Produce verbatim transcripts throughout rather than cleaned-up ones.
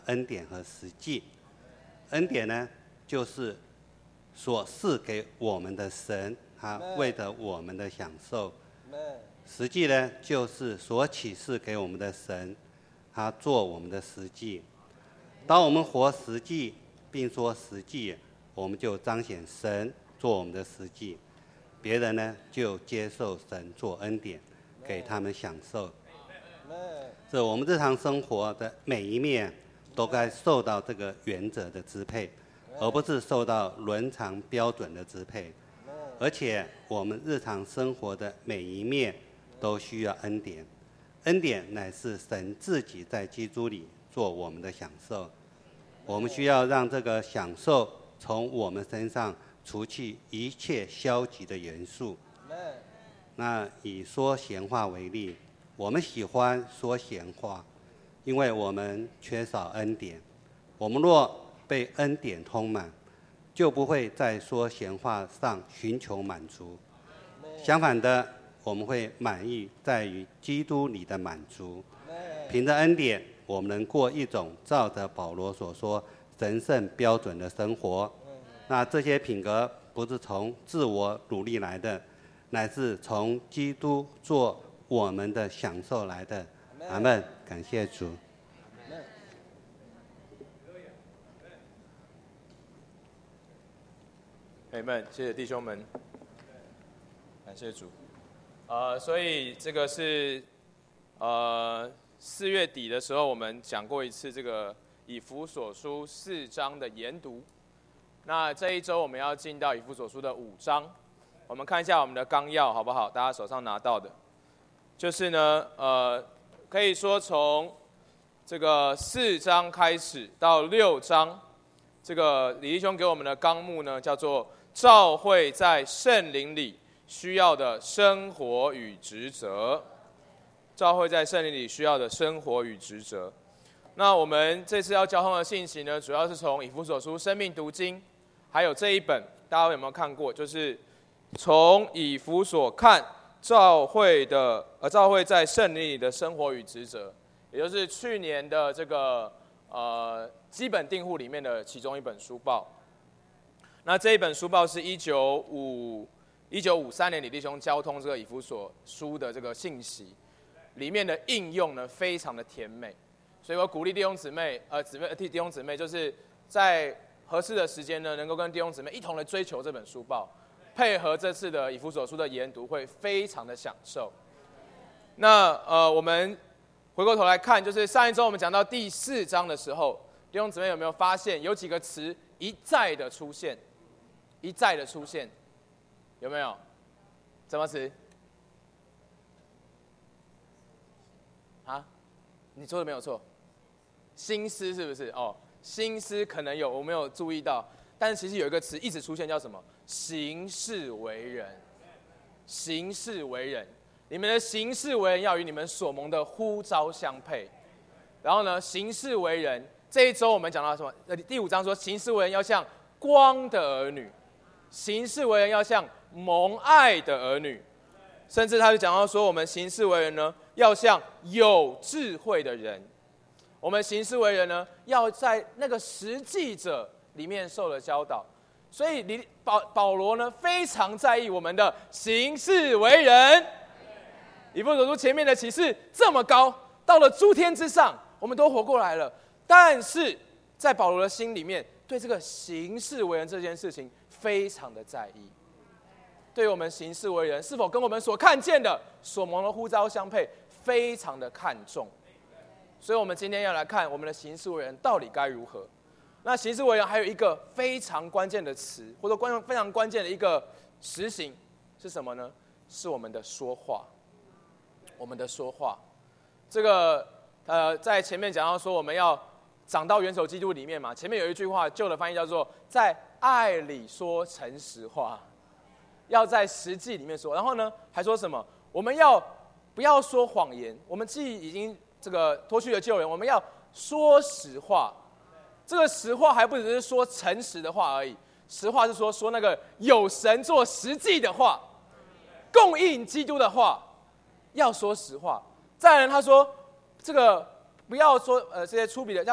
恩典和实际。恩典呢，就是所赐给我们的神，他为着我们的享受。实际呢，就是所启示给我们的神，他做我们的实际。当我们活实际，并说实际，我们就彰显神做我们的实际，别人呢就接受神做恩典，给他们享受。这我们日常生活的每一面都该受到这个原则的支配，而不是受到伦常标准的支配。而且我们日常生活的每一面都需要恩典，恩典乃是神自己在基督里做我们的享受。我们需要让这个享受从我们身上除去一切消极的元素。那以说闲话为例，我们喜欢说闲话，因为我们缺少恩典。我们若被恩典充满，就不会在说闲话上寻求满足。相反的，我们会满意在于基督里的满足。凭着恩典，我们能过一种照着保罗所说神圣标准的生活。那这些品格不是从自我努力来的，乃是从基督做我们的享受来的。阿们，感谢主。 阿们，谢谢弟兄们，感谢主。呃，所以这个是呃四月底的时候，我们讲过一次这个以弗所书四章的研读。那这一周我们要进到以弗所书的五章，我们看一下我们的纲要好不好？大家手上拿到的，就是呢，呃，可以说从这个四章开始到六章，这个李弟兄给我们的纲目呢，叫做召会在圣灵里需要的生活与职责。召会在圣灵里需要的生活与职责。那我们这次要交通的信息呢，主要是从以弗所书生命读经，还有这一本，大家有没有看过？就是从以弗所看召会的呃召会在圣灵里的生活与职责，也就是去年的这个呃基本订户里面的其中一本书报。那这一本书报是一九五一九五三年李弟兄交通这个以弗所书的这个信息，里面的应用呢非常的甜美，所以我鼓励弟兄姊妹，呃姊妹弟弟兄姊妹，就是在合适的时间呢，能够跟弟兄姊妹一同来追求这本书报，配合这次的以弗所书的研读，会非常的享受。那呃，我们回过头来看，就是上一周我们讲到第四章的时候，弟兄姊妹有没有发现有几个词一再的出现？一再的出现，有没有？什么词？啊？你说的没有错，心思是不是？哦，心思可能有，我没有注意到，但是其实有一个词一直出现，叫什么？行事为人。行事为人，你们的行事为人要与你们所蒙的呼召相配。然后呢，行事为人，这一周我们讲到什么？呃，第五章说，行事为人要像光的儿女。行事为人要像蒙爱的儿女，甚至他就讲到说，我们行事为人呢，要像有智慧的人。我们行事为人呢，要在那个实际者里面受了教导。所以保保罗呢，非常在意我们的行事为人。以弗所书前面的启示这么高，到了诸天之上，我们都活过来了。但是在保罗的心里面，对这个行事为人这件事情非常的在意，对于我们行事为人是否跟我们所看见的、所蒙的呼召相配，非常的看重。所以，我们今天要来看我们的行事为人到底该如何。那行事为人还有一个非常关键的词，或者关非常关键的一个实行是什么呢？是我们的说话。我们的说话，这个呃，在前面讲到说我们要长到元首基督里面嘛，前面有一句话，旧的翻译叫做在爱里说诚实话，要在实际里面说。然后呢，还说什么？我们要不要说谎言？我们既已经这个脱去了旧人，我们要说实话。这个实话还不只是说诚实的话而已，实话是说说那个有神做实际的话，供应基督的话，要说实话。再来，他说这个不要说呃这些粗鄙的，要说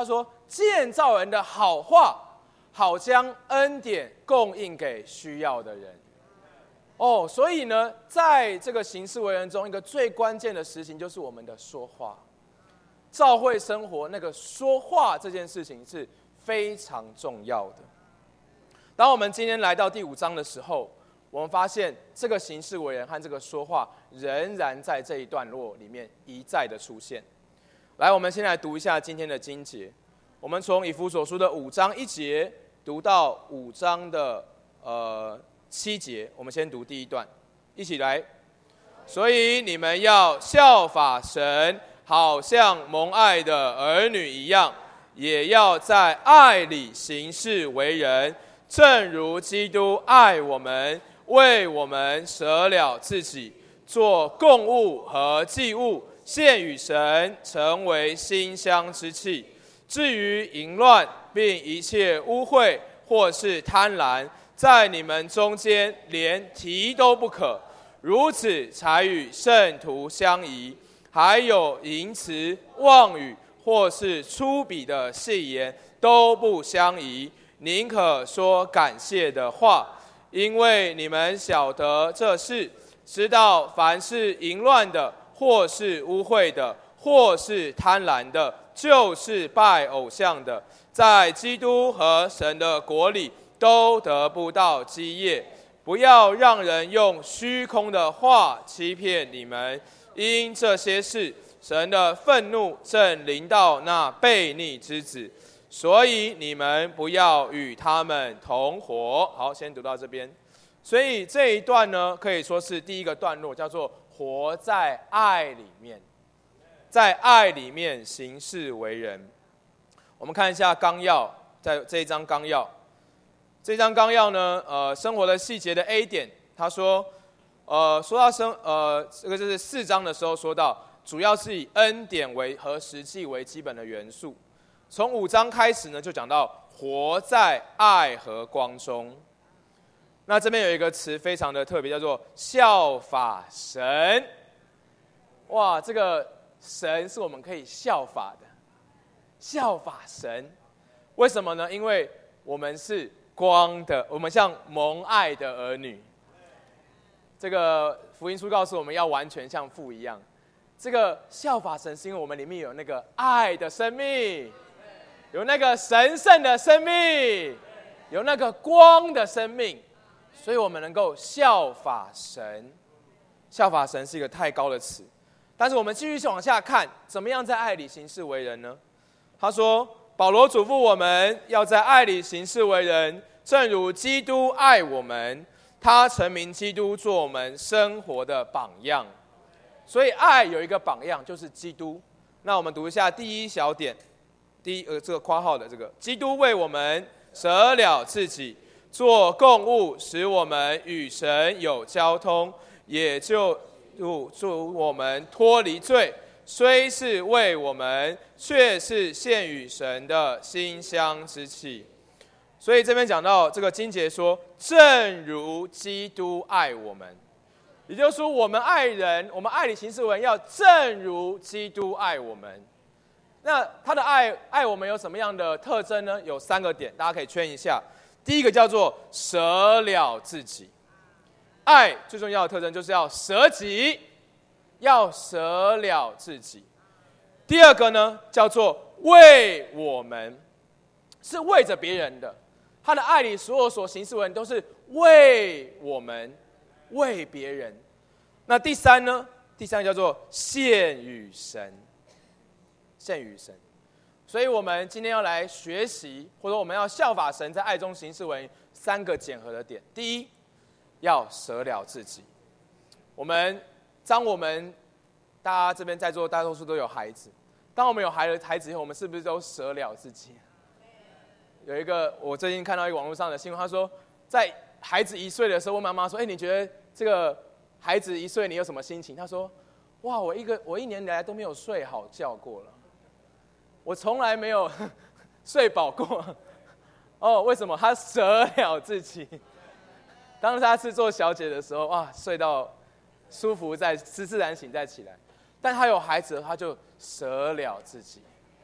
建造人的好话，好将恩典供应给需要的人。哦，所以呢，在这个行事为人中，一个最关键的实行就是我们的说话。教会生活那个说话这件事情是非常重要的。当我们今天来到第五章的时候，我们发现这个行事为人和这个说话仍然在这一段落里面一再的出现。来，我们先来读一下今天的经节。我们从以弗所书的五章一节读到五章的呃七节，我们先读第一段，一起来。所以你们要效法神，好像蒙爱的儿女一样，也要在爱里行事为人，正如基督爱我们，为我们舍了自己，做供物和祭物，献与神，成为馨香之气。至于淫乱，并一切污秽或是贪婪，在你们中间连提都不可，如此才与圣徒相宜。还有淫词、妄语，或是粗鄙的戏言，都不相宜。宁可说感谢的话，因为你们晓得这事，知道凡是淫乱的，或是污秽的，或是贪婪的，就是拜偶像的，在基督和神的国里都得不到基业。不要让人用虚空的话欺骗你们，因这些事，神的愤怒正临到那悖逆之子，所以你们不要与他们同伙。好，先读到这边。所以这一段呢，可以说是第一个段落，叫做活在爱里面，在爱里面行事为人。我们看一下纲要，在这一章纲要。这张纲要呢，呃，生活的细节的 A 点，他说，呃，说到生，呃，这个就是四章的时候说到，主要是以恩典为和实际为基本的元素。从五章开始呢，就讲到活在爱和光中。那这边有一个词非常的特别，叫做效法神。哇，这个神是我们可以效法的，效法神。为什么呢？因为我们是光的，我们像蒙爱的儿女。这个福音书告诉我们要完全像父一样。这个效法神，是因为我们里面有那个爱的生命，有那个神圣的生命，有那个光的生命，所以我们能够效法神。效法神是一个太高的词，但是我们继续往下看，怎么样在爱里行事为人呢？他说，保罗嘱咐我们要在爱里行事为人，正如基督爱我们，他成名基督做我们生活的榜样。所以爱有一个榜样，就是基督。那我们读一下第一小点，第一呃这个括号的这个，基督为我们舍了自己，做供物，使我们与神有交通，也就助我们脱离罪。虽是为我们，却是献与神的馨香之气。所以这边讲到这个经节说，正如基督爱我们，也就是说，我们爱人，我们爱里行事为人，要正如基督爱我们。那他的爱爱我们有什么样的特征呢？有三个点，大家可以圈一下。第一个叫做舍了自己，爱最重要的特征就是要舍己。要舍了自己。第二个呢，叫做为我们，是为着别人的。他的爱里所有所行事为人都是为我们，为别人。那第三呢？第三个叫做献与神，献与神。所以我们今天要来学习，或者我们要效法神在爱中行事为人三个检核的点。第一，要舍了自己。我们当我们大家这边在座大多数都有孩子，当我们有孩子孩子以后，我们是不是都舍了自己？有一个我最近看到一个网络上的新闻，他说，在孩子一岁的时候，问妈妈说：“哎，你觉得这个孩子一岁你有什么心情？”他说：“哇，我一个我一年来都没有睡好觉过了，我从来没有睡饱过。”哦，为什么？他舍了自己。当他是做小姐的时候，哇，睡到舒服再自自然醒再起来，但他有孩子，他就舍了自己，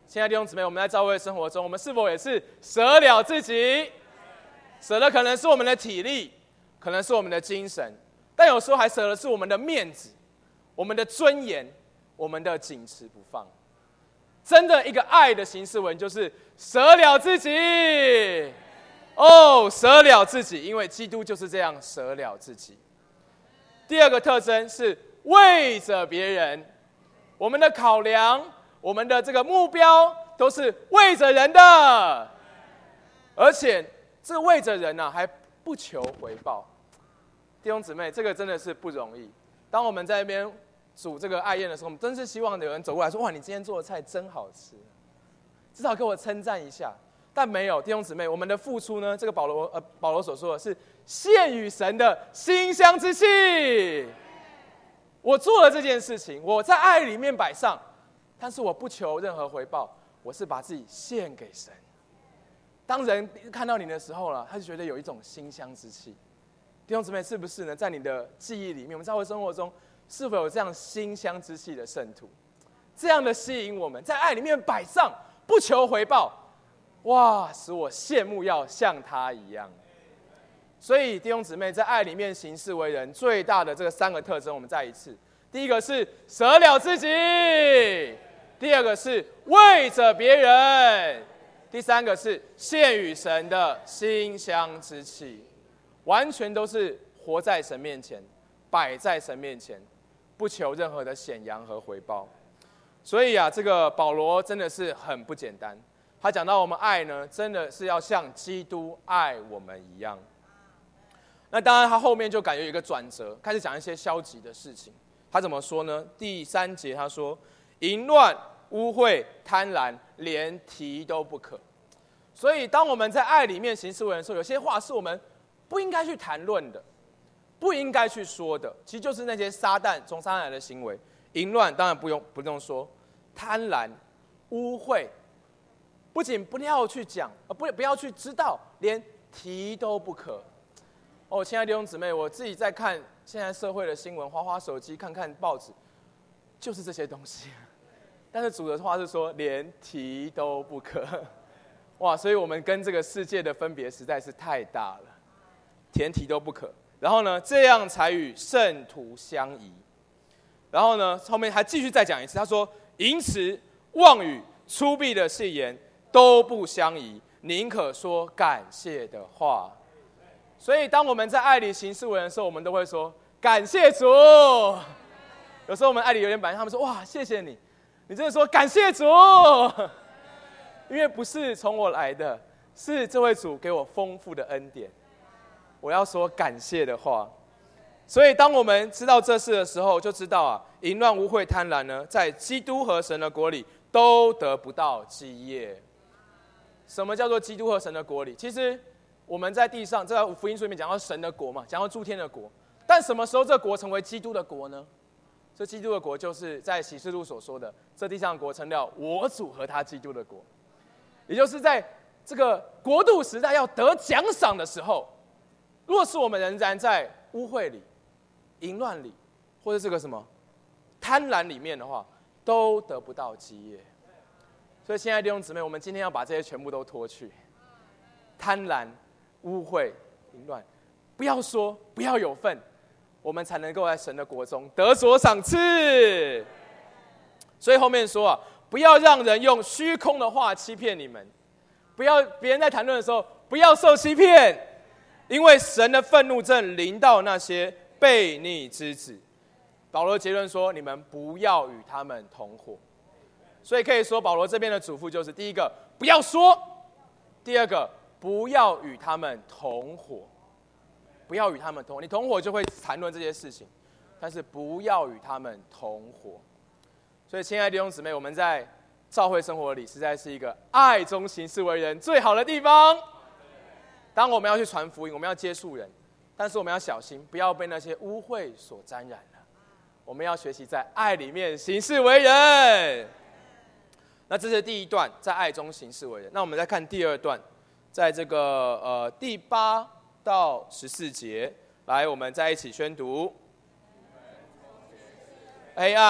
亲爱的弟兄姊妹，我们在教会生活中，我们是否也是舍了自己？舍的可能是我们的体力，可能是我们的精神，但有时候还舍的是我们的面子、我们的尊严、我们的紧持不放。真的，一个爱的行事文就是舍了自己。哦，舍了自己，因为基督就是这样舍了自己。第二个特征是为着别人，我们的考量、我们的这个目标都是为着人的，而且这为着人啊，还不求回报。弟兄姊妹，这个真的是不容易。当我们在那边煮这个爱宴的时候，我们真是希望有人走过来说：“哇，你今天做的菜真好吃，至少给我称赞一下。”但没有，弟兄姊妹，我们的付出呢？这个保罗呃，保罗所说的是献与神的馨香之气。我做了这件事情，我在爱里面摆上，但是我不求任何回报，我是把自己献给神。当人看到你的时候了，他就觉得有一种馨香之气。弟兄姊妹，是不是呢？在你的记忆里面，我们教会生活中是否有这样馨香之气的圣徒？这样的吸引我们，在爱里面摆上，不求回报。哇，使我羡慕要像他一样。所以弟兄姊妹，在爱里面行事为人最大的这个三个特征，我们再一次：第一个是舍了自己，第二个是为着别人，第三个是献与神的馨香之气。完全都是活在神面前，摆在神面前，不求任何的显扬和回报。所以啊，这个保罗真的是很不简单。他讲到我们爱呢，真的是要像基督爱我们一样。那当然，他后面就感觉有一个转折，开始讲一些消极的事情。他怎么说呢？第三节他说：“淫乱、污秽、贪婪，连提都不可。”所以，当我们在爱里面行事为人的时候，有些话是我们不应该去谈论的，不应该去说的，其实就是那些撒旦从撒旦来的行为。淫乱当然不用不用说，贪婪、污秽。不仅不要去讲，呃，不不要去知道，连提都不可。哦，亲爱的弟兄姊妹，我自己在看现在社会的新闻，滑滑手机，看看报纸，就是这些东西。但是主的话是说，连提都不可。哇，所以我们跟这个世界的分别实在是太大了，连提都不可。然后呢，这样才与圣徒相宜。然后呢，后面还继续再讲一次，他说：淫词、妄语、粗鄙的戏言。都不相宜，宁可说感谢的话。所以，当我们在爱里行事为人的时候，我们都会说感谢主。有时候我们爱里有点板，他们说：“哇，谢谢你，你真的说感谢主。”因为不是从我来的，是这位主给我丰富的恩典。我要说感谢的话。所以，当我们知道这事的时候，就知道啊，淫乱、污秽、贪婪呢，在基督和神的国里都得不到基业。什么叫做基督和神的国里？其实我们在地上，在福音书里面讲到神的国嘛，讲到诸天的国。但什么时候这国成为基督的国呢？这基督的国就是在启示录所说的，这地上的国成了我主和他基督的国。也就是在这个国度时代要得奖赏的时候，若是我们仍然在污秽里、淫乱里，或者这个什么贪婪里面的话，都得不到基业。所以，亲爱的弟兄姊妹，我们今天要把这些全部都脱去，贪婪、污秽、淫乱，不要说，不要有份，我们才能够在神的国中得所赏赐。所以后面说啊，不要让人用虚空的话欺骗你们，不要别人在谈论的时候，不要受欺骗，因为神的愤怒正临到那些悖逆之子。保罗结论说，你们不要与他们同伙。所以可以说，保罗这边的嘱咐就是：第一个，不要说；第二个，不要与他们同伙。不要与他们同伙，你同伙就会谈论这些事情，但是不要与他们同伙。所以，亲爱的弟兄姊妹，我们在教会生活里，实在是一个爱中行事为人最好的地方。当我们要去传福音，我们要接触人，但是我们要小心，不要被那些污秽所沾染了。我们要学习在爱里面行事为人。那这是第一段，在爱中行事为人。那我们再看第二段，在这个呃第八到十四节，来，我们再一起宣读。黑暗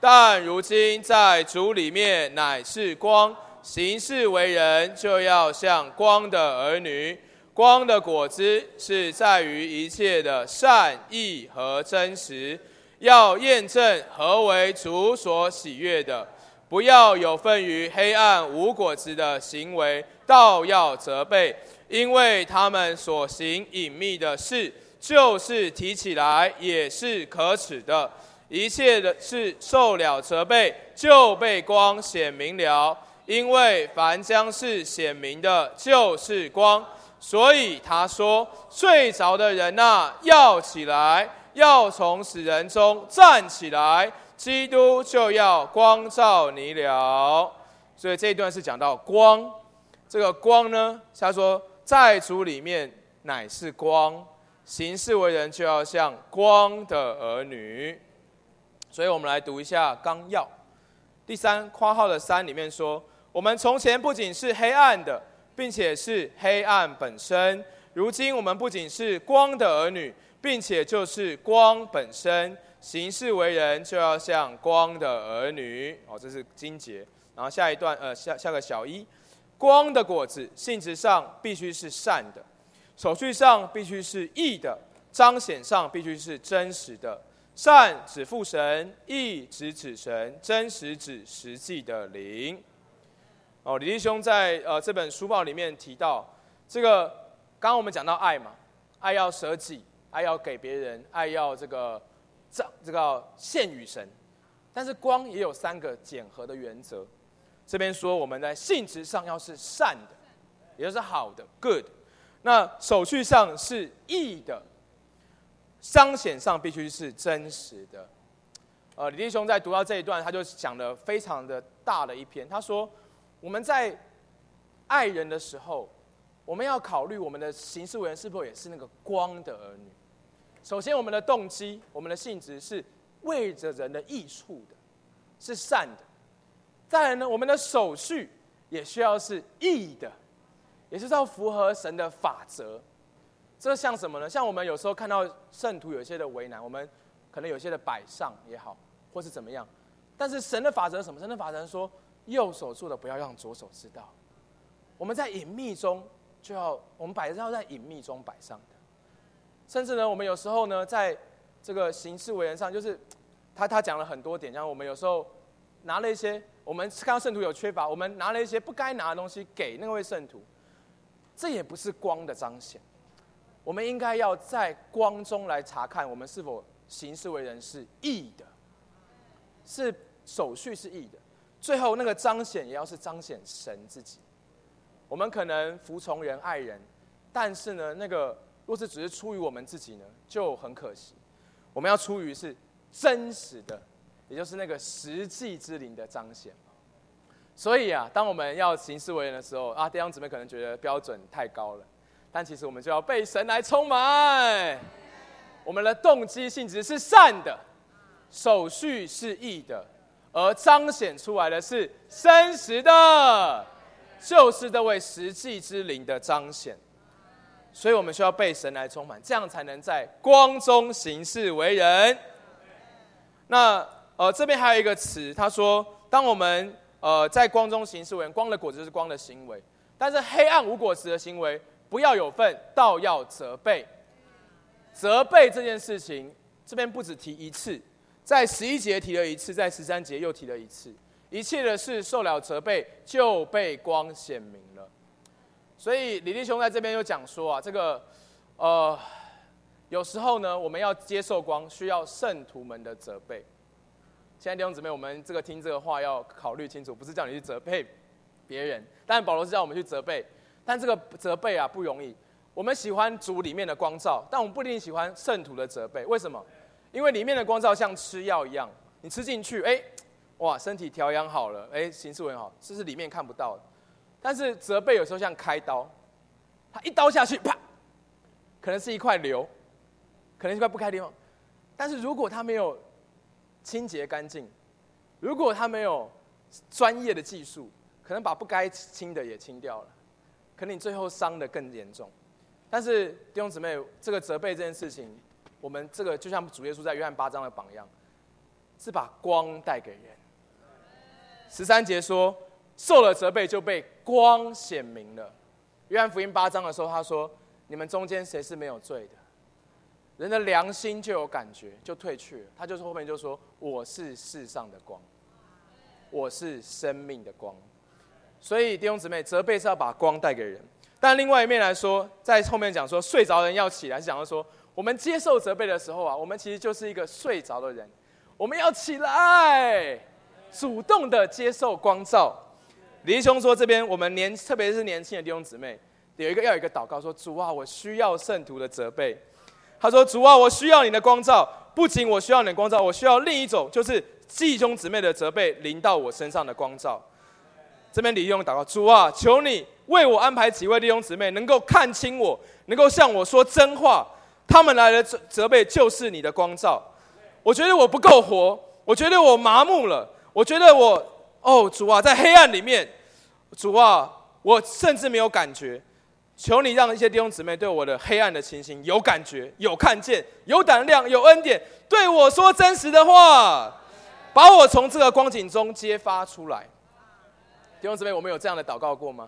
但如今在主里面乃是光，行事为人就要像光的儿女。光的果子是在于一切的善意和真实，要验证何为主所喜悦的。不要有份于黑暗无果子的行为，倒要责备，因为他们所行隐秘的事，就是提起来也是可耻的。一切的事受了责备，就被光显明了。因为凡将是显明的，就是光。所以他说：睡着的人啊，要起来，要从死人中站起来，基督就要光照你了。所以这一段是讲到光，这个光呢，他说在主里面乃是光，行事为人就要像光的儿女。所以我们来读一下纲要。第三括号的三里面说，我们从前不仅是黑暗的，并且是黑暗本身，如今我们不仅是光的儿女，并且就是光本身，行事为人就要像光的儿女。哦，这是经节。然后下一段，呃，下下个小一，光的果子性质上必须是善的，手续上必须是义的，彰显上必须是真实的。善指父神，义指子神，真实指实际的灵。哦，李弟兄在呃这本书报里面提到，这个刚刚我们讲到爱嘛，爱要舍己，爱要给别人，爱要这个这这个献与神。但是光也有三个检核的原则。这边说我们在性质上要是善的，也就是好的 ，good。那手续上是义的，彰显上必须是真实的。呃，李弟兄在读到这一段，他就讲了非常的大的一篇。他说，我们在爱人的时候，我们要考虑我们的行事为人是否也是那个光的儿女。首先，我们的动机、我们的性质是为着人的益处的，是善的。再来呢，我们的手续也需要是义的，也就是要符合神的法则。这像什么呢？像我们有时候看到圣徒有一些的为难，我们可能有些的摆上也好，或是怎么样。但是神的法则是什么？神的法则说，右手做的不要让左手知道。我们在隐秘中就要，我们摆是要在隐秘中摆上的。甚至呢，我们有时候呢，在这个行事为人上，就是他他讲了很多点，像我们有时候拿了一些，我们看到圣徒有缺乏，我们拿了一些不该拿的东西给那位圣徒，这也不是光的彰显。我们应该要在光中来查看，我们是否行事为人是义的，是手续是义的。最后那个彰显也要是彰显神自己。我们可能服从人、爱人，但是呢，那个若是只是出于我们自己呢，就很可惜。我们要出于是真实的，也就是那个实际之灵的彰显。所以啊，当我们要行事为人的时候啊，弟兄姊妹可能觉得标准太高了。但其实我们就要被神来充满，我们的动机性质是善的，手续是义的，而彰显出来的是真实的，就是这位实际之灵的彰显。所以我们需要被神来充满，这样才能在光中行事为人。那呃这边还有一个词，他说，当我们呃在光中行事为人，光的果子就是光的行为，但是黑暗无果子的行为，不要有份，倒要责备。责备这件事情，这边不只提一次，在十一节提了一次，在十三节又提了一次。一切的事受了责备，就被光显明了。所以李弟兄在这边又讲说啊，这个呃，有时候呢，我们要接受光，需要圣徒们的责备。现在弟兄姊妹，我们这个听这个话要考虑清楚，不是叫你去责备别人，但保罗是叫我们去责备。但这个责备啊不容易，我们喜欢主里面的光照，但我们不一定喜欢圣徒的责备。为什么？因为里面的光照像吃药一样，你吃进去，哎，哇，身体调养好了，哎，行事为人好，这是里面看不到的。但是责备有时候像开刀，它一刀下去，啪，可能是一块瘤，可能是一块不开的地方。但是如果它没有清洁干净，如果它没有专业的技术，可能把不该清的也清掉了。可能你最后伤得更严重。但是弟兄姊妹，这个责备这件事情，我们这个就像主耶稣在约翰八章的榜样， 是把光带给人。十三节说，受了责备就被光显明了。约翰福音八章的时候，他说：“你们中间谁是没有罪的？人的良心就有感觉，就退去了。”他就是后面就说：“我是世上的光，我是生命的光。”所以弟兄姊妹，责备是要把光带给人。但另外一面来说，在后面讲说睡着人要起来，是讲到说我们接受责备的时候啊，我们其实就是一个睡着的人，我们要起来，主动的接受光照。李弟兄说，这边我们年，特别是年轻的弟兄姊妹，有一个要有一个祷告说：主啊，我需要圣徒的责备。他说：主啊，我需要你的光照，不仅我需要你的光照，我需要另一种，就是弟兄姊妹的责备临到我身上的光照。这边李弟兄祷告：主啊，求你为我安排几位弟兄姊妹，能够看清我，能够向我说真话。他们来的责备就是你的光照。我觉得我不够活，我觉得我麻木了，我觉得我哦，主啊，在黑暗里面，主啊，我甚至没有感觉。求你让一些弟兄姊妹对我的黑暗的情形有感觉、有看见、有胆量、有恩典，对我说真实的话，把我从这个光景中揭发出来。弟兄姊妹，我们有这样的祷告过吗？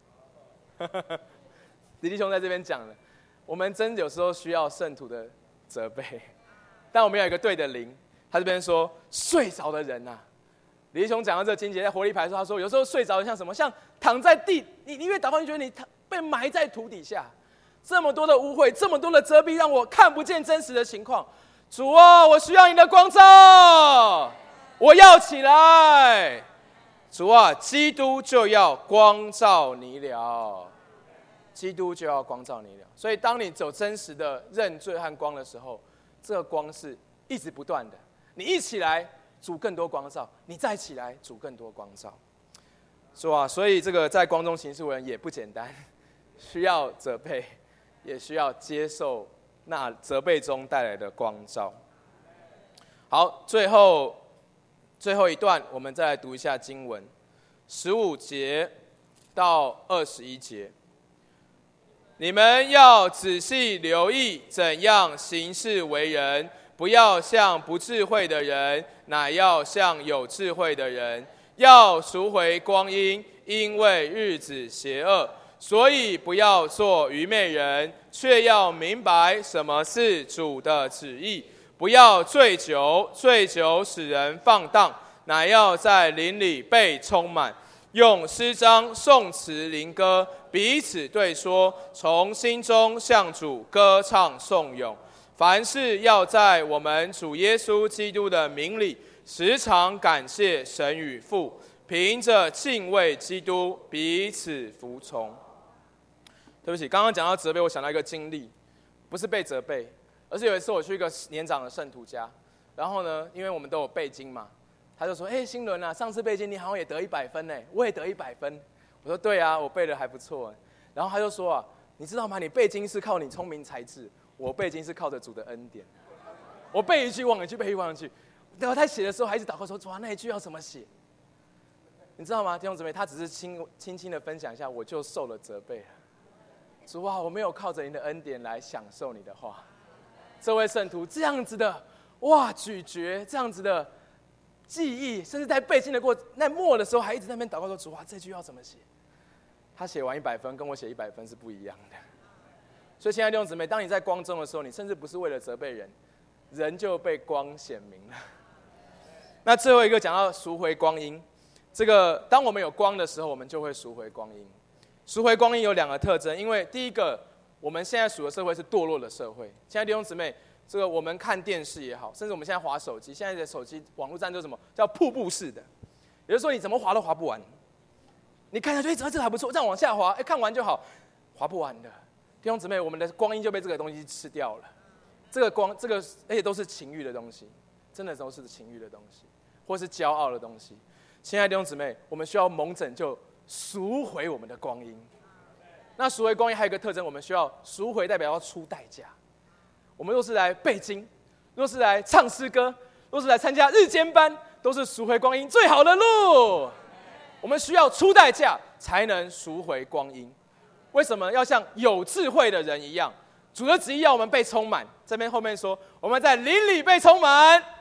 李弟兄在这边讲了，我们真有时候需要圣徒的责备，但我们有一个对的灵。他这边说睡着的人啊，李弟兄讲到这个经节，在活力牌的时候，他说有时候睡着的像什么？像躺在地，你你越祷告，你觉得你被埋在土底下，这么多的污秽，这么多的遮蔽，让我看不见真实的情况。主啊，我需要你的光照，我要起来。主啊，基督就要光照你了，基督就要光照你了。所以，当你走真实的认罪和光的时候，这个光是一直不断的。你一起来，主更多光照；你再起来，主更多光照。是吧？所以，这个在光中行事为人也不简单，需要责备，也需要接受那责备中带来的光照。好，最后。最后一段，我们再来读一下经文，十五节到二十一节。你们要仔细留意怎样行事为人，不要像不智慧的人，乃要像有智慧的人。要赎回光阴，因为日子邪恶，所以不要做愚昧人，却要明白什么是主的旨意。不要醉酒，醉酒使人放荡，乃要在灵里被充满，用诗章、颂词、灵歌彼此对说，从心中向主歌唱颂咏。凡事要在我们主耶稣基督的名里，时常感谢神与父，凭着敬畏基督，彼此服从。对不起，刚刚讲到责备，我想到一个经历，不是被责备，而是有一次我去一个年长的圣徒家，然后呢，因为我们都有背经嘛，他就说：“哎，新伦啊，上次背经你好像也得一百分呢，我也得一百分。”我说：“对啊，我背得还不错。”然后他就说：“啊，你知道吗？你背经是靠你聪明才智，我背经是靠着主的恩典。我背一句忘一句，背一句忘一句。然后他写的时候还一直祷告说：‘主啊，那一句要怎么写？’你知道吗，弟兄姊妹？他只是轻轻轻的分享一下，我就受了责备了。主啊，我没有靠着你的恩典来享受你的话。这位圣徒这样子的哇咀嚼，这样子的记忆，甚至在背经的过在末的时候，还一直在那边祷告说：‘主啊，这句要怎么写？’他写完一百分，跟我写一百分是不一样的。所以，亲爱的弟兄姊妹，当你在光中的时候，你甚至不是为了责备人，人就被光显明了。那最后一个讲到赎回光阴，这个当我们有光的时候，我们就会赎回光阴。赎回光阴有两个特征，因为第一个，我们现在属的社会是堕落的社会。亲爱的弟兄姊妹，这个我们看电视也好，甚至我们现在滑手机，现在的手机网络站就是什么叫瀑布式的，也就是说你怎么滑都滑不完。你看下去，哎，这还不错，这样往下滑，哎，看完就好，滑不完的。弟兄姊妹，我们的光阴就被这个东西吃掉了。这个光，这个而且都是情欲的东西，真的都是情欲的东西，或是骄傲的东西。亲爱的弟兄姊妹，我们需要蒙拯救，赎回我们的光阴。那赎回光阴还有一个特征，我们需要赎回，代表要出代价。我们若是来背经，若是来唱诗歌，若是来参加日间班，都是赎回光阴最好的路。我们需要出代价才能赎回光阴。为什么要像有智慧的人一样？主的旨意要我们被充满。这边后面说，我们在灵里被充满，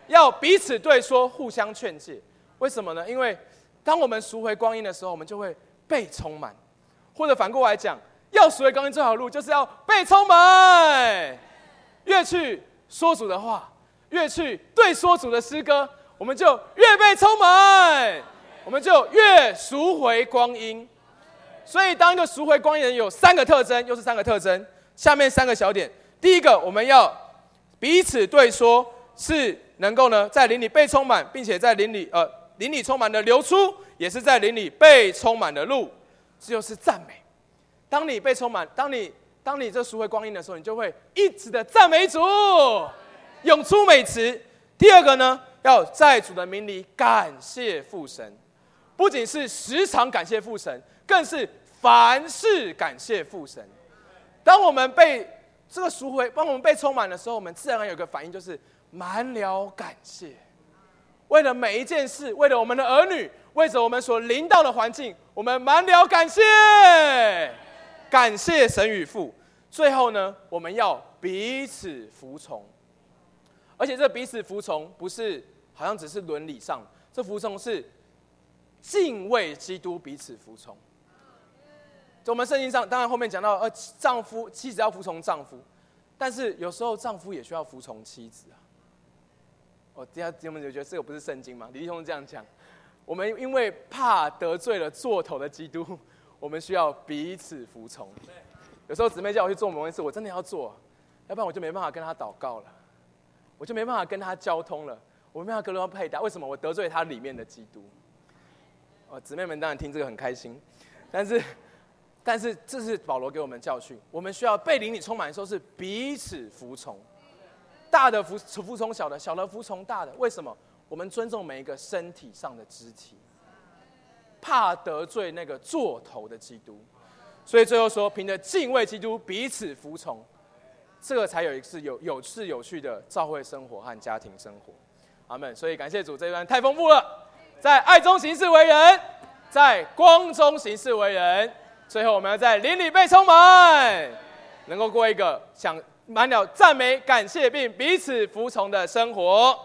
要彼此对说，互相劝诫。为什么呢？因为当我们赎回光阴的时候，我们就会被充满。或者反过来讲，要赎回光阴这条路，就是要被充满。越去说主的话，越去对说主的诗歌，我们就越被充满，我们就越赎回光阴。所以，当一个赎回光阴的人有三个特征，又是三个特征。下面三个小点，第一个，我们要彼此对说，是能够呢在灵里被充满，并且在灵里呃灵里充满的流出，也是在灵里被充满的路，这就是赞美。当你被充满，当你当你这赎回光阴的时候，你就会一直的赞美主，涌出美词。第二个呢，要在主的名里感谢父神，不仅是时常感谢父神，更是凡事感谢父神。当我们被这个赎回，当我们被充满的时候，我们自然而然有个反应，就是满了感谢。为了每一件事，为了我们的儿女，为着我们所临到的环境，我们满了感谢，感谢神与父。最后呢，我们要彼此服从，而且这彼此服从不是好像只是伦理上，这服从是敬畏基督，彼此服从。我们圣经上当然后面讲到，呃，丈夫妻子要服从丈夫，但是有时候丈夫也需要服从妻子啊。哦，第二弟兄们就觉得这个不是圣经吗？李弟兄这样讲，我们因为怕得罪了做头的基督，我们需要彼此服从。有时候姊妹叫我去做某件事，我真的要做，要不然我就没办法跟他祷告了，我就没办法跟他交通了，我没办法跟他配搭。为什么？我得罪他里面的基督。哦，姊妹们当然听这个很开心，但是。但是这是保罗给我们教训，我们需要被灵里充满的时候是彼此服从，大的服服从小的，小的服从大的。为什么？我们尊重每一个身体上的肢体，怕得罪那个做头的基督，所以最后说，凭着敬畏基督彼此服从，这个才有一次有有趣有趣的教会生活和家庭生活。阿们。所以感谢主，这一段太丰富了，在爱中行事为人，在光中行事为人。最后，我们要在灵里被充满，能够过一个想满了赞美、感谢并彼此服从的生活。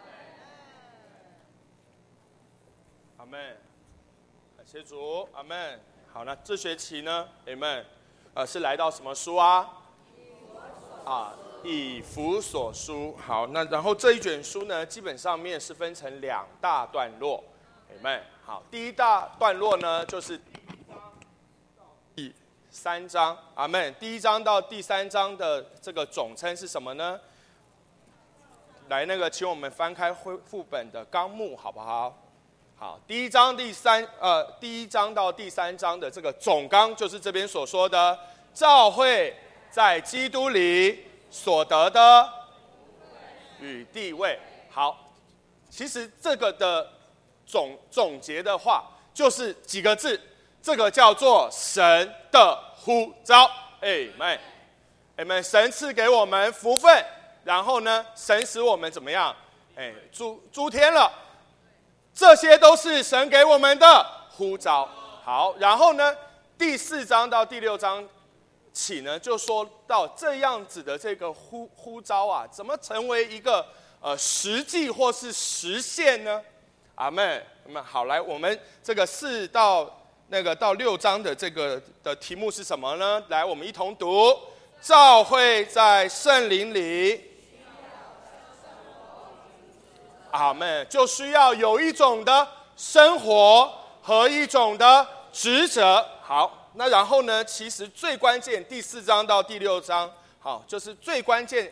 阿们，感谢主，阿们。好，那这学期呢，你们呃是来到什么书啊？啊，以弗所书。好，那然后这一卷书呢，基本上面是分成两大段落，你们好，第一大段落呢就是。第三章，阿们。第一章到第三章的这个总称是什么呢？来，那个，请我们翻开副本的纲目，好不好？好，第一章第三呃，第一章到第三章的这个总纲，就是这边所说的，教会在基督里所得的与地位。好，其实这个的总总结的话，就是几个字。这个叫做神的呼召，哎们，哎们，神赐给我们福分，然后呢，神使我们怎么样？哎，诸诸天了，这些都是神给我们的呼召。好，然后呢，第四章到第六章起呢，就说到这样子的这个呼呼召啊，怎么成为一个呃实际或是实现呢？阿们，那么好，来，我们这个四到。那个到六章的这个的题目是什么呢？来，我们一同读：教会在圣灵里，阿们，就需要有一种的生活和一种的职责。好，那然后呢？其实最关键，第四章到第六章，好，就是最关键，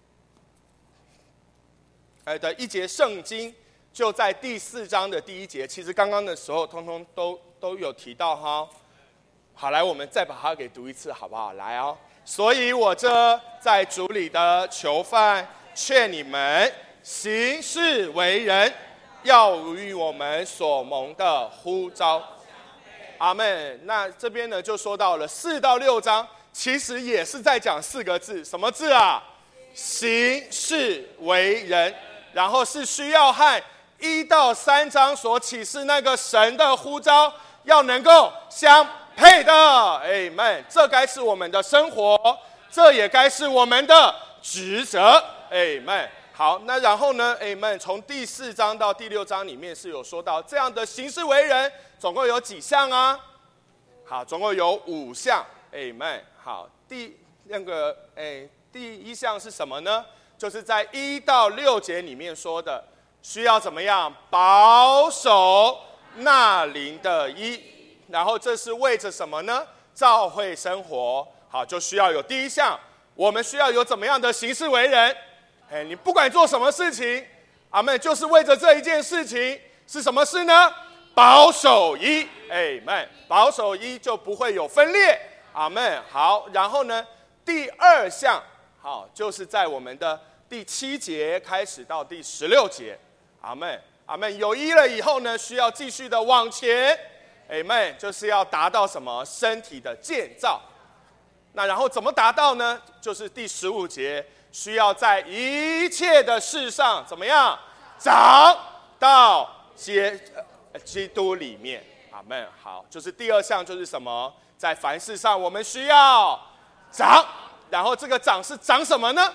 哎的一节圣经，就在第四章的第一节。其实刚刚的时候，通通都。都有提到哈，好，来，我们再把它给读一次，好不好？来哦，所以我这在主里的囚犯，劝你们行事为人，要与我们所蒙的呼召。阿们。那这边呢，就说到了四到六章，其实也是在讲四个字，什么字啊？行事为人，然后是需要和一到三章所启示那个神的呼召。要能够相配的，阿们，这该是我们的生活，这也该是我们的职责，阿们。 好，那然后呢 ，Amen。从第四章到第六章里面是有说到这样的行事为人，总共有几项啊？好，总共有五项 ，Amen。好，第那个诶，第一项是什么呢？就是在一到六节里面说的，需要怎么样保守那灵的衣，然后这是为着什么呢？教会生活，好，就需要有第一项，我们需要有怎么样的行事为人？哎，你不管做什么事情，阿们，就是为着这一件事情，是什么事呢？保守一，哎们，保守一就不会有分裂，阿们。好，然后呢，第二项，好，就是在我们的第七节开始到第十六节，阿们，阿们。有一了以后呢，需要继续的往前，哎们，就是要达到什么？身体的建造。那然后怎么达到呢？就是第十五节，需要在一切的事上怎么样长到基基督里面，阿们。好，就是第二项就是什么？在凡事上我们需要长，然后这个长是长什么呢？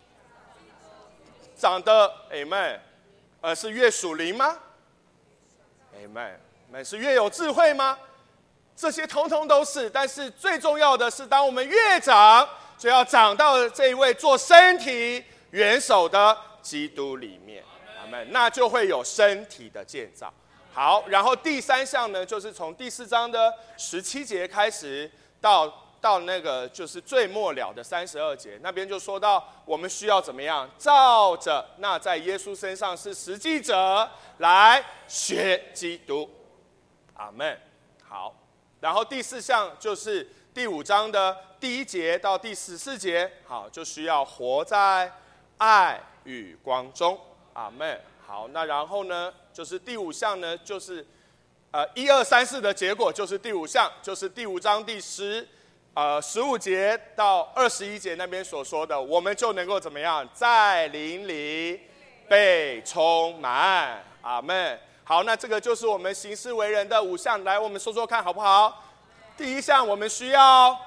长的，阿们，呃，是越属灵吗？阿们，们是越有智慧吗？这些通通都是，但是最重要的是，当我们越长，就要长到这一位做身体元首的基督里面，阿们，那就会有身体的建造。好，然后第三项呢，就是从第四章的十七节开始，到到那个就是最末了的三十二节，那边就说到我们需要怎么样，照着那在耶稣身上是实际者来学基督，阿们。好。然后第四项就是第五章的第一节到第十四节，好，就需要活在爱与光中，阿们。好，那然后呢，就是第五项呢，就是呃一二三四的结果就是第五项，就是第五章第十呃十五节到二十一节那边所说的，我们就能够怎么样，在灵里被充满，阿们。好，那这个就是我们行事为人的五项，来，我们说说看好不好？第一项，我们需要，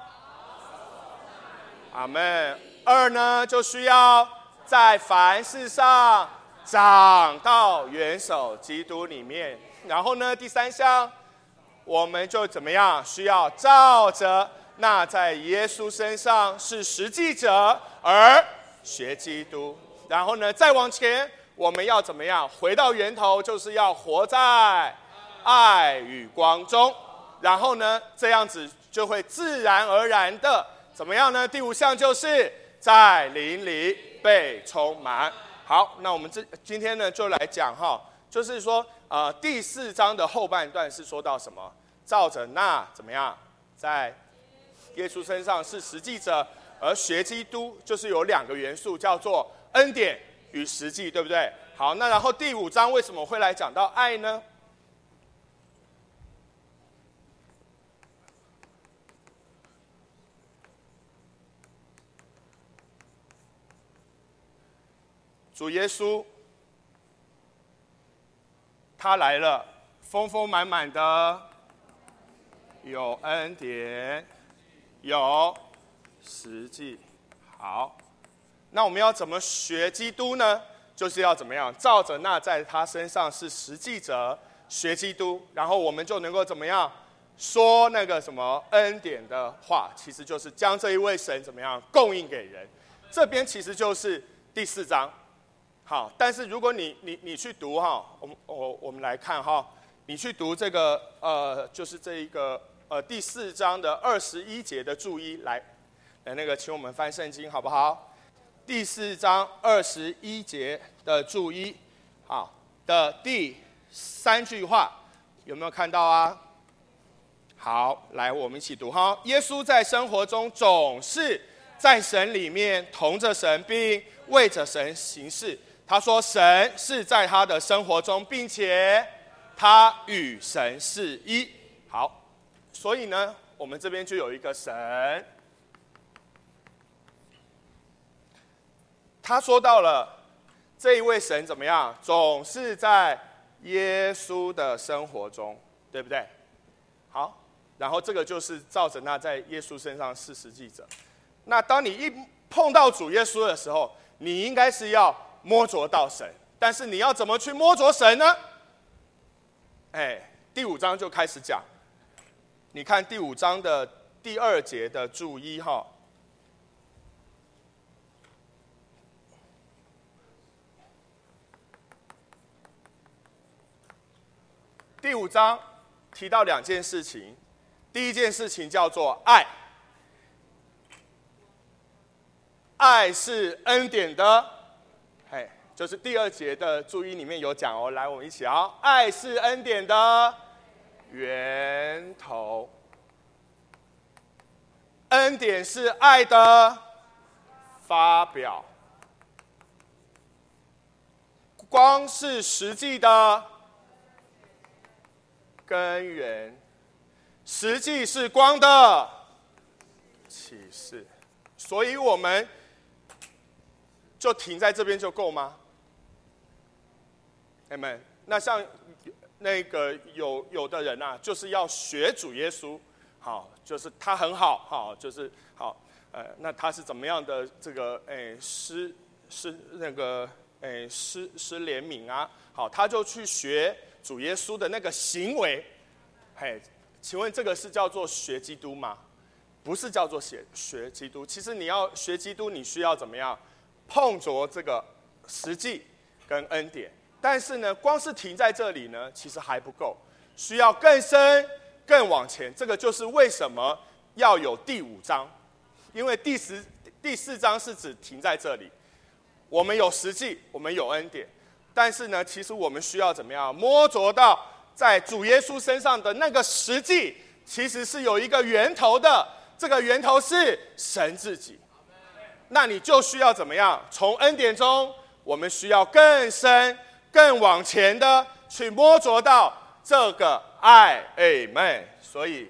阿们。二呢，就需要在凡事上长到元首基督里面。然后呢，第三项，我们就怎么样？需要照着那在耶稣身上是实际者而学基督。然后呢，再往前。我们要怎么样？回到源头，就是要活在爱与光中。然后呢，这样子就会自然而然的怎么样呢？第五项就是在灵里被充满。好，那我们这今天呢就来讲哈，就是说呃第四章的后半段是说到什么？照着那怎么样，在耶稣身上是实际者而学基督，就是有两个元素，叫做恩典与实际，对不对？好，那然后第五章为什么会来讲到爱呢？主耶稣，他来了，丰丰满满的，有恩典，有实际。好。那我们要怎么学基督呢？就是要怎么样，照着那在他身上是实际者学基督，然后我们就能够怎么样说那个什么恩典的话，其实就是将这一位神怎么样供应给人。这边其实就是第四章。好，但是如果你你你去读哈，我们我我们来看哈，你去读这个呃，就是这一个呃第四章的二十一节的注意来，来那个请我们翻圣经好不好？第四章二十一节的注一，好的第三句话有没有看到啊？好，来我们一起读哈。耶稣在生活中总是在神里面同着神，并为着神行事。他说神是在他的生活中，并且他与神是一。好，所以呢，我们这边就有一个神。他说到了这一位神怎么样，总是在耶稣的生活中，对不对？好，然后这个就是照着那在耶稣身上是实际者。那当你一碰到主耶稣的时候，你应该是要摸着到神。但是你要怎么去摸着神呢？哎，第五章就开始讲。你看第五章的第二节的注一哈。第五章提到两件事情，第一件事情叫做爱，爱是恩典的，哎，就是第二节的注意里面有讲哦，来，我们一起啊，爱是恩典的源头，恩典是爱的发表，光是实际的根源，实际是光的启示，所以我们就停在这边就够吗？阿们。那像那个有有的人啊，就是要学主耶稣，好，就是他很好，好，就是好，呃，那他是怎么样的这个诶施施那个诶施施怜悯啊？好，他就去学主耶稣的那个行为，嘿，请问这个是叫做学基督吗？不是叫做学学基督。其实你要学基督，你需要怎么样？碰着这个实际跟恩典。但是呢，光是停在这里呢，其实还不够，需要更深、更往前。这个就是为什么要有第五章，因为第十、第四章是指停在这里。我们有实际，我们有恩典，但是呢，其实我们需要怎么样摸着到在主耶稣身上的那个实际，其实是有一个源头的。这个源头是神自己。那你就需要怎么样？从恩典中，我们需要更深、更往前的去摸着到这个爱，阿们。所以，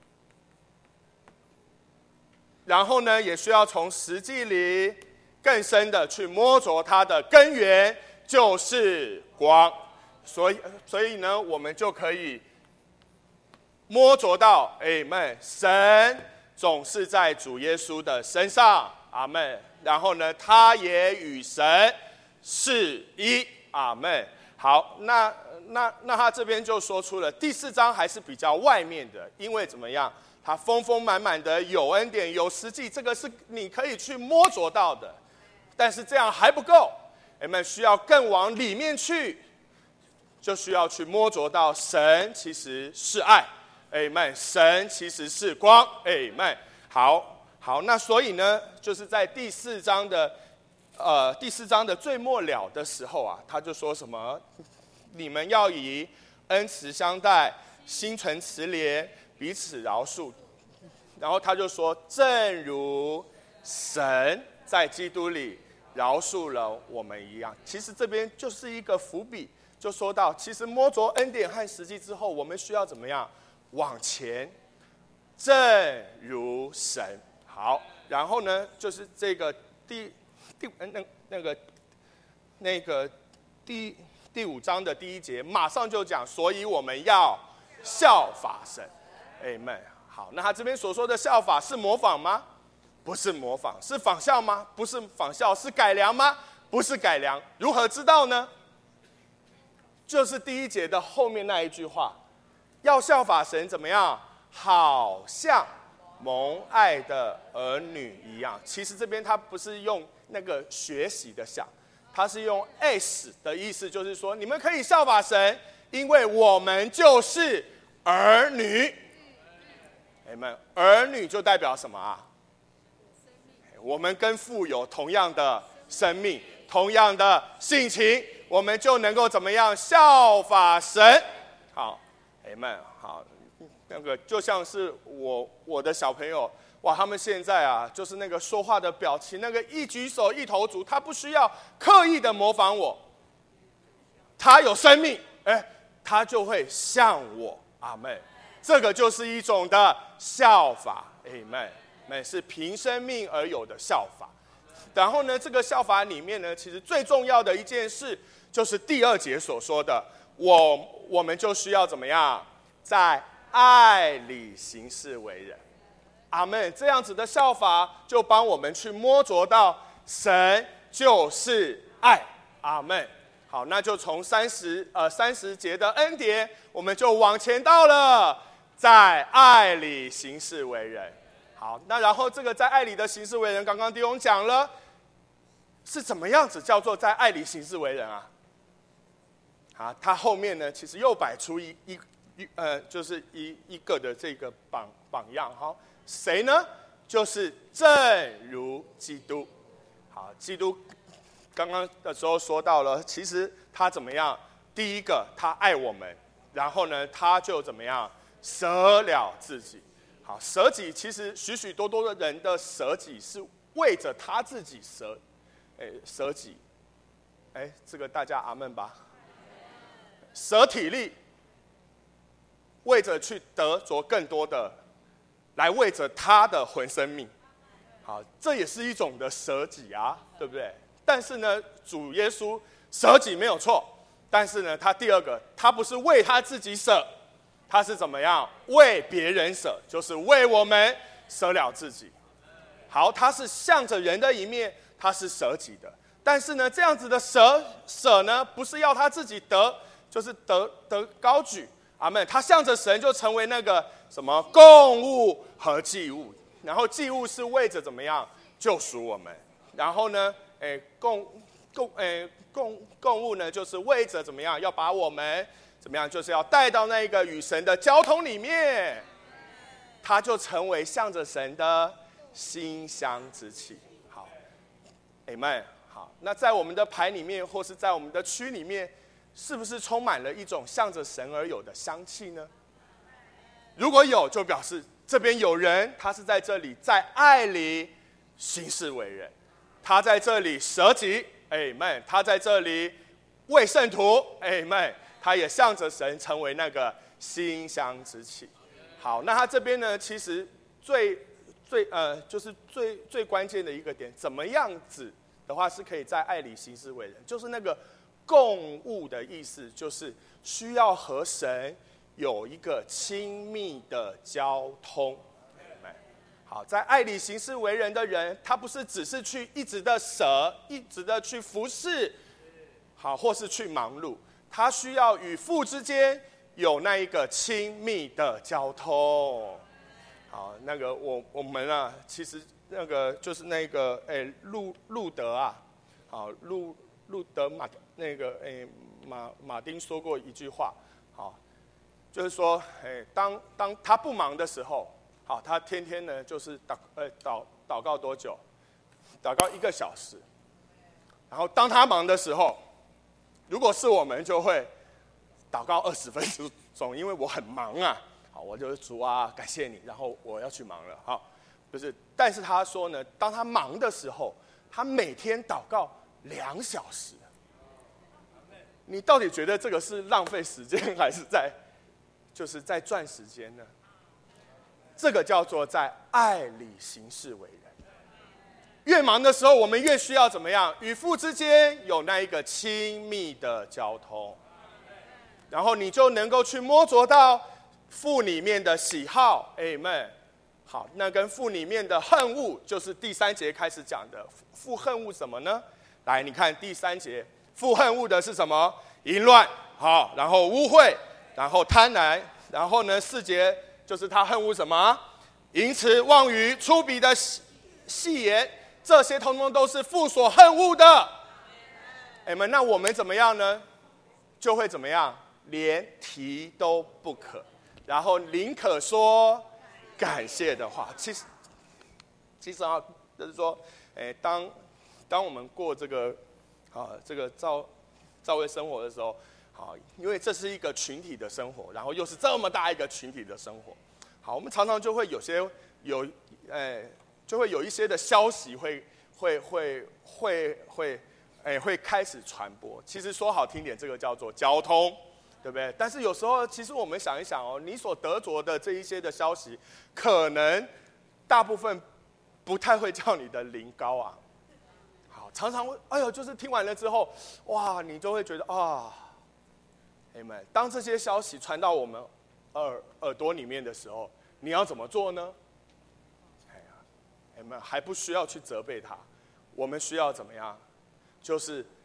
然后呢，也需要从实际里更深的去摸着它的根源，就是光。所以，所以呢，我们就可以摸着到，阿们。神总是在主耶稣的身上，阿们。然后呢，他也与神是一，阿们。好，那那那他这边就说出了第四章还是比较外面的，因为怎么样？他丰丰满满的有恩典有实际，这个是你可以去摸着到的。但是这样还不够，阿们，需要更往里面去，就需要去摸着到神其实是爱，阿们，神其实是光，阿们。好，好，那所以呢，就是在第四章的，呃，第四章的最末了的时候啊，他就说什么？你们要以恩慈相待，心存慈怜，彼此饶恕。然后他就说，正如神在基督里饶恕了我们一样。其实这边就是一个伏笔，就说到，其实摸着恩典和实际之后，我们需要怎么样往前？正如神。好，然后呢，就是这个第第那那个那个第第五章的第一节，马上就讲，所以我们要效法神，阿们。好，那他这边所说的效法是模仿吗？不是模仿。是仿效吗？不是仿效。是改良吗？不是改良。如何知道呢？就是第一节的后面那一句话，要效法神怎么样？好像蒙爱的儿女一样。其实这边他不是用那个学习的像，他是用 s 的意思，就是说你们可以效法神，因为我们就是儿女。你们儿女就代表什么啊？我们跟父有同样的生命，同样的性情，我们就能够怎么样效法神？好，你们好。那个就像是我我的小朋友，哇，他们现在啊，就是那个说话的表情，那个一举手一投足，他不需要刻意的模仿我，他有生命，哎，他就会像我，阿们。这个就是一种的效法，阿们，们是凭生命而有的效法。然后呢，这个效法里面呢，其实最重要的一件事，就是第二节所说的，我我们就需要怎么样，在爱里行事为人，阿们。这样子的效法，就帮我们去摸着到神就是爱， 阿们。好，那就从三十呃三十节的恩典，我们就往前到了，在爱里行事为人。好，那然后这个在爱里的行事为人，刚刚弟兄讲了，是怎么样子叫做在爱里行事为人啊？好，他后面呢，其实又摆出一一一呃，就是一一个的这个榜榜样。好，谁呢？就是正如基督。好，基督刚刚的时候说到了，其实他怎么样？第一个，他爱我们，然后呢，他就怎么样？舍了自己。好，舍己其实许许多多的人的舍己是为着他自己舍，哎，舍己，哎，这个大家阿们吧。舍体力，为着去得着更多的，来为着他的魂生命。好，这也是一种的舍己啊，对不对？但是呢，主耶稣舍己没有错，但是呢，他第二个，他不是为他自己舍。他是怎么样为别人舍，就是为我们舍了自己。好，他是向着人的一面，他是舍己的。但是呢，这样子的舍舍呢，不是要他自己得，就是得得高举。阿们。他向着神，就成为那个什么供物和祭物。然后祭物是为着怎么样救赎我们。然后呢，哎，供供哎供供物呢，就是为着怎么样要把我们。怎么样？就是要带到那个与神的交通里面，他就成为向着神的馨香之气。好 ，Amen。好，那在我们的牌里面，或是在我们的区里面，是不是充满了一种向着神而有的香气呢？如果有，就表示这边有人，他是在这里在爱里行事为人，他在这里舍己 ，Amen。他在这里为圣徒 ，Amen。他也向着神成为那个馨香之气。好，那他这边呢，其实最最呃，就是最最关键的一个点，怎么样子的话是可以在爱里行事为人，就是那个共物的意思，就是需要和神有一个亲密的交通。好，在爱里行事为人的人，他不是只是去一直的舍，一直的去服侍，好，或是去忙碌。他需要与父之间有那一个亲密的交通。好，那个我我们啊，其实那个就是那个诶，路路德啊，好，路路德马那个诶马马丁说过一句话，好，就是说诶，当当他不忙的时候，好，他天天呢就是祷呃祷祷告多久？祷告一个小时。然后当他忙的时候。如果是我们，就会祷告二十分钟，因为我很忙啊。好，我就主啊，感谢你，然后我要去忙了。好，就是，但是他说呢，当他忙的时候，他每天祷告两小时。你到底觉得这个是浪费时间，还是在，就是在赚时间呢？这个叫做在爱里行事为人。越忙的时候，我们越需要怎么样？与父之间有那一个亲密的交通，然后你就能够去摸着到父里面的喜好 ，Amen。好，那跟父里面的恨恶，就是第三节开始讲的。父恨恶什么呢？来，你看第三节，父恨恶的是什么？淫乱，好，然后污秽，然后贪婪，然后呢四节就是他恨恶什么？淫词妄语、粗鄙的戏言。这些通通都是父所恨恶的，哎们，那我们怎么样呢？就会怎么样？连提都不可，然后宁可说感谢的话。其实，其实啊，就是说，哎，当当我们过这个啊这个教教会生活的时候，好，因为这是一个群体的生活，然后又是这么大一个群体的生活，好，我们常常就会有些有，哎。就会有一些的消息会会会会会，哎，会开始传播。其实说好听点，这个叫做交通，对不对？但是有时候，其实我们想一想哦，你所得着的这一些的消息，可能大部分不太会叫你的灵高啊。好，常常会，哎呦，就是听完了之后，哇，你就会觉得啊，哎们，当这些消息传到我们耳耳朵里面的时候，你要怎么做呢？我们还不需要去责备他，我们需要怎么样？就是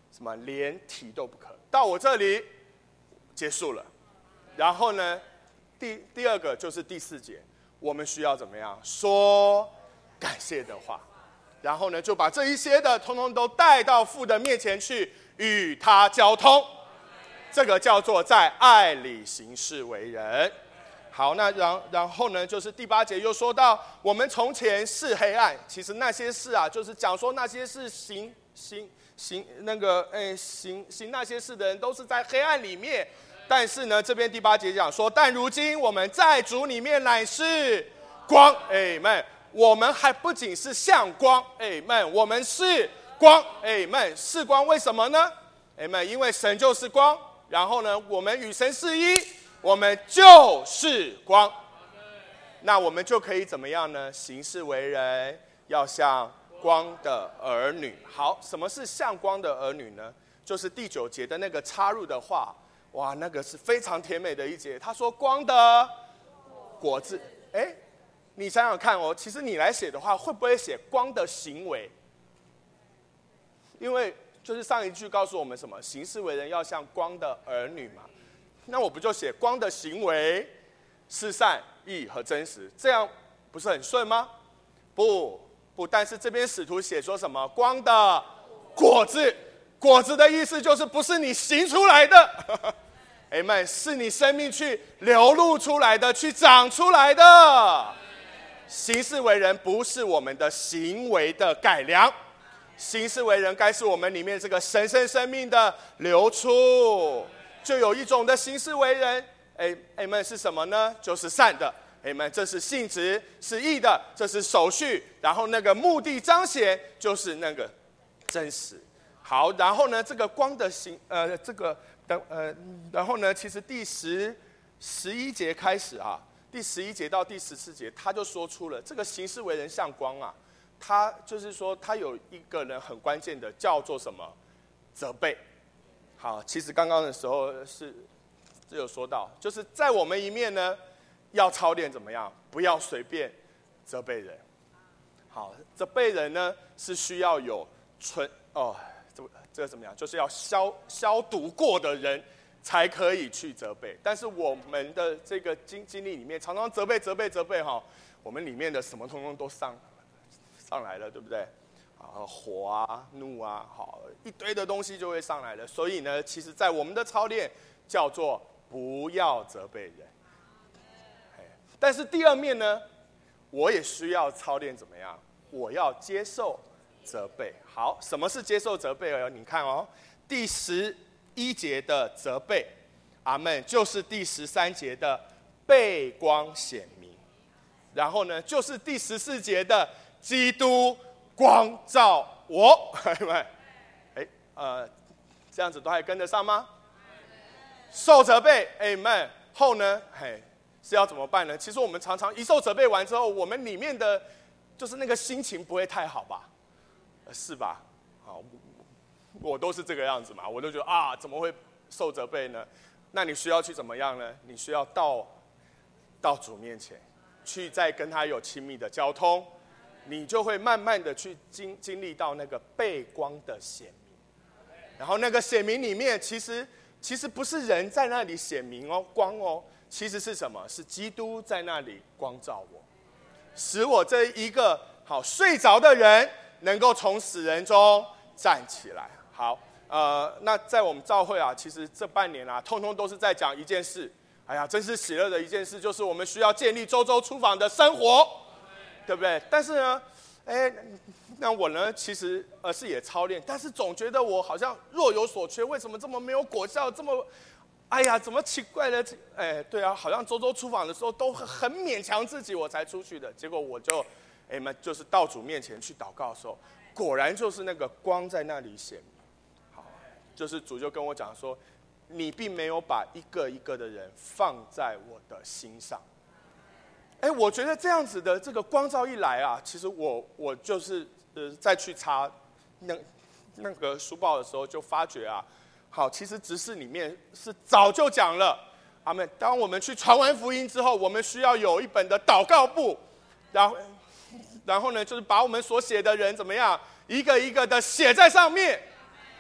什么连提都不可。到我这里结束了。然后呢，第第二个就是第四节，我们需要怎么样说感谢的话，然后呢就把这一些的通通都带到父的面前去，与他交通。这个叫做在爱里行事为人。好，那然然后呢，就是第八节又说到，我们从前是黑暗，其实那些事啊，就是讲说那些事行行行那个诶行行那些事的人，都是在黑暗里面。但是呢，这边第八节讲说，但如今我们在主里面乃是光，哎们，我们还不仅是像光，哎们，我们是光，哎们，是光，为什么呢？哎们，因为神就是光，然后呢，我们与神是一，我们就是光，那我们就可以怎么样呢？行事为人要像光的儿女。好，什么是像光的儿女呢？就是第九节的那个插入的话。哇，那个是非常甜美的一节。他说：“光的果子。”哎，你想想看哦，其实你来写的话，会不会写光的行为？因为就是上一句告诉我们什么？行事为人要像光的儿女嘛。那我不就写光的行为是善、义和真实，这样不是很顺吗？不不，但是这边使徒写说什么？光的果子。果子的意思就是不是你行出来的哎们，是你生命去流露出来的，去长出来的。行事为人不是我们的行为的改良，行事为人该是我们里面这个神圣生命的流出。就有一种的行事为人，哎哎们是什么呢？就是善的。哎们，这是性质，是义的，这是手续，然后那个目的彰显就是那个真实。好，然后呢，这个光的行，呃，这个等，呃，然后呢，其实第十十一节开始啊，第十一节到第十四节，他就说出了这个行事为人像光啊，他就是说他有一个人很关键的叫做什么？责备。好，其实刚刚的时候是只有说到，就是在我们一面呢，要操练怎么样？不要随便责备人。好，责备人呢是需要有纯哦。这个怎么样？就是要消消毒过的人才可以去责备。但是我们的这个经经历里面，常常责备、责备、责备哈，我们里面的什么通通都上上来了，对不对？啊，火啊、怒啊，好一堆的东西就会上来了。所以呢，其实，在我们的操练叫做不要责备人。但是第二面呢，我也需要操练怎么样？我要接受责备。好，什么是接受责备？你看哦，第十一节的责备，阿们，就是第十三节的被光显明，然后呢，就是第十四节的基督光照我，哎，呃，这样子都还跟得上吗？受责备，哎们，后呢，嘿，是要怎么办呢？其实我们常常一受责备完之后，我们里面的就是那个心情不会太好吧？是吧？好，我都是这个样子嘛，我都觉得啊，怎么会受责备呢？那你需要去怎么样呢？你需要到到主面前，去再跟他有亲密的交通，你就会慢慢的去经经历到那个被光的显明。然后那个显明里面，其实其实不是人在那里显明哦，光哦，其实是什么？是基督在那里光照我，使我这一个好睡着的人能够从死人中站起来。好，呃，那在我们教会啊，其实这半年啊，通通都是在讲一件事。哎呀，真是喜乐的一件事，就是我们需要建立周周出访的生活，对不对？但是呢，哎，那我呢，其实呃是也操练，但是总觉得我好像若有所缺，为什么这么没有果效，这么，哎呀，怎么奇怪了？哎，对啊，好像周周出访的时候都很勉强自己我才出去的，结果我就。哎们，就是到主面前去祷告的时候，果然就是那个光在那里显明。好，就是主就跟我讲说，你并没有把一个一个的人放在我的心上。哎，我觉得这样子的这个光照一来啊，其实我我就是呃再去查那那个书报的时候，就发觉啊，好，其实执事里面是早就讲了，阿们，当我们去传完福音之后，我们需要有一本的祷告簿，然后。然后呢，就是把我们所写的人怎么样，一个一个的写在上面。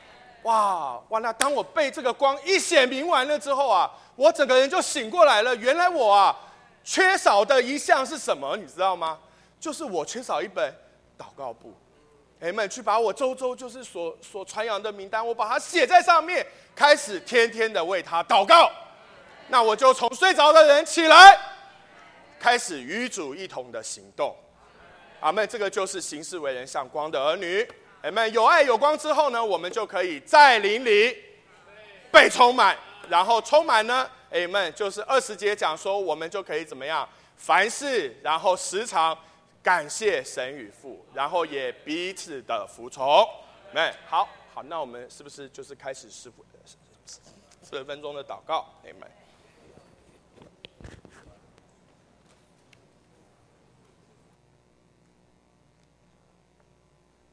哇哇！那当我被这个光一显明完了之后啊，我整个人就醒过来了。原来我啊，缺少的一项是什么？你知道吗？就是我缺少一本祷告簿。哎们，去把我周周就是所所传扬的名单，我把它写在上面，开始天天的为他祷告。那我就从睡着的人起来，开始与主一同的行动。阿们，这个就是行事为人像光的儿女。阿们，有爱有光之后呢，我们就可以在灵里被充满，然后充满呢，阿们，就是二十节讲说，我们就可以怎么样？凡事，然后时常感谢神与父，然后也彼此的服从。阿好好，那我们是不是就是开始十十分钟的祷告？阿们。